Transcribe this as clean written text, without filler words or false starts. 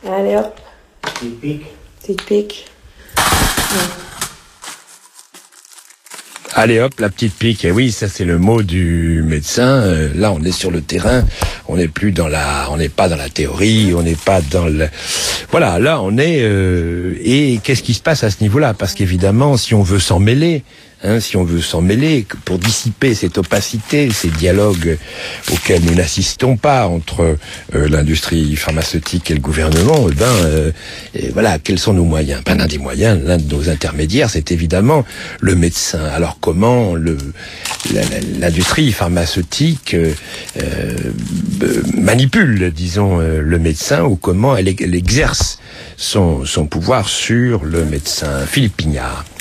Allez hop. Petite pique. Petite pique. Allez hop, la petite pique. Et oui, ça c'est le mot du médecin. Là, on est sur le terrain. On n'est plus on n'est pas dans la théorie. On n'est pas dans le. Voilà, là on est. Et qu'est-ce qui se passe à ce niveau-là? Parce qu'évidemment, si on veut s'en mêler. Si on veut s'en mêler, pour dissiper cette opacité, ces dialogues auxquels nous n'assistons pas entre l'industrie pharmaceutique et le gouvernement, et voilà, quels sont nos moyens? L'un des moyens, l'un de nos intermédiaires, c'est évidemment le médecin. Alors comment l'industrie pharmaceutique manipule, disons, le médecin, ou comment elle exerce son pouvoir sur le médecin? Philippe Pignard.